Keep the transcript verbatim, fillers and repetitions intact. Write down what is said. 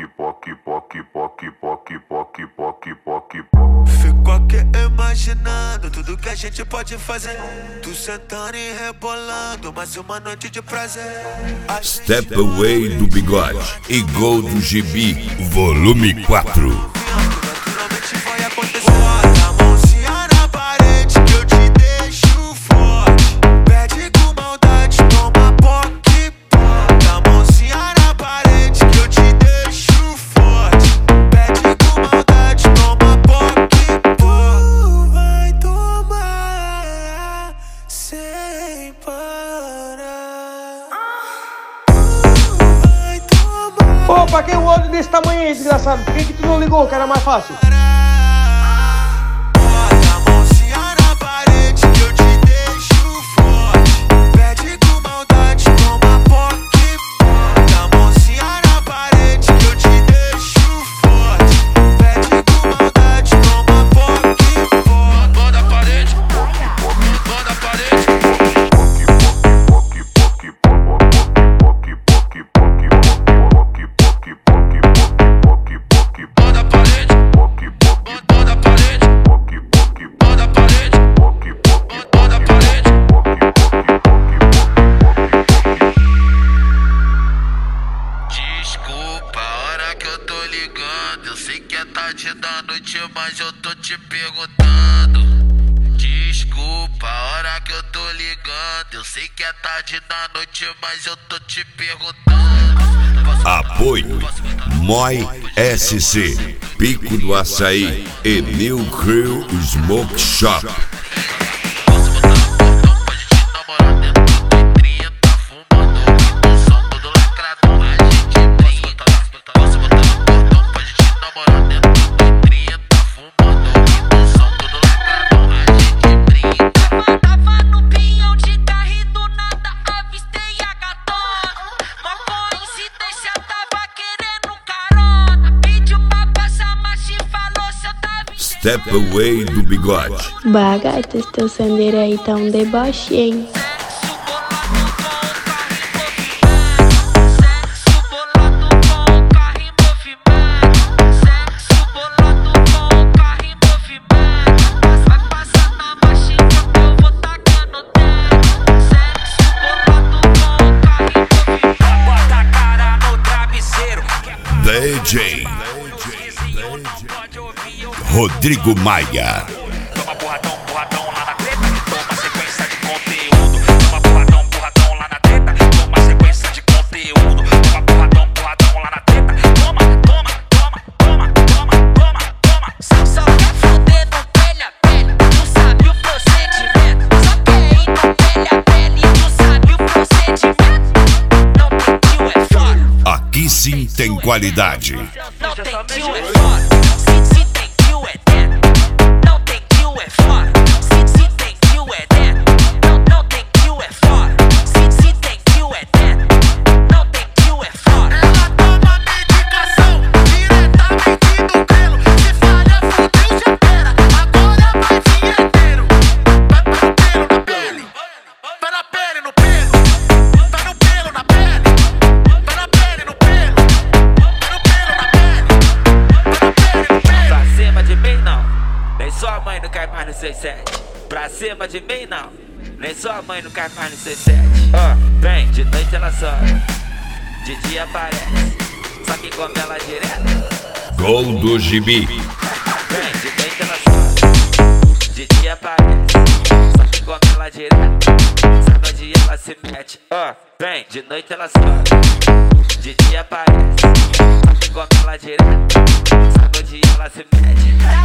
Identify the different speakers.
Speaker 1: Fico aqui imaginando tudo que a gente pode fazer. Tu sentando e rebolando, mas uma noite de prazer.
Speaker 2: Step Away do Bigode e Gol do G B, volume quatro.
Speaker 3: Pô, pra que o olho desse tamanho aí, desgraçado? Por que que tu não ligou, que era mais fácil?
Speaker 1: Eu sei que é tarde da noite, mas eu tô te perguntando. Desculpa a hora que eu tô ligando. Eu sei que é tarde da noite, mas eu tô te perguntando.
Speaker 2: Apoio Moi S C, Pico do Açaí e New Crew Smoke Shop. Step Away do Bigode.
Speaker 4: Bagata, teu sandeiro aí tá um deboche, hein?
Speaker 2: D J Rodrigo Maia.
Speaker 5: Toma porradão, porradão lá na treta. Toma sequência de conteúdo. Toma porradão, porradão lá na treta. Toma sequência de conteúdo. Toma porradão, porradão lá na treta. Toma, toma, toma, toma, toma, toma, toma.
Speaker 6: Só, só quer foder no pele a pele. Tu sabe o procedimento. Só quer ir no pele a pele. Tu sabe o procedimento. Não tem tio, é fora.
Speaker 2: Aqui sim tem qualidade.
Speaker 6: Não tem tio, é fora.
Speaker 7: Pra cima de mim não, nem sua mãe não cai mais no C sete. Ó, oh, vem, de noite ela sobe, de dia aparece, só que come ela direto.
Speaker 2: Gol do G B.
Speaker 7: Vem, de noite ela sobe, de dia aparece, só que come ela direto. Sabe onde ela se mete? Ó, oh, vem, de noite ela sobe, de dia aparece, só que come ela direto. Sabe onde ela se mete?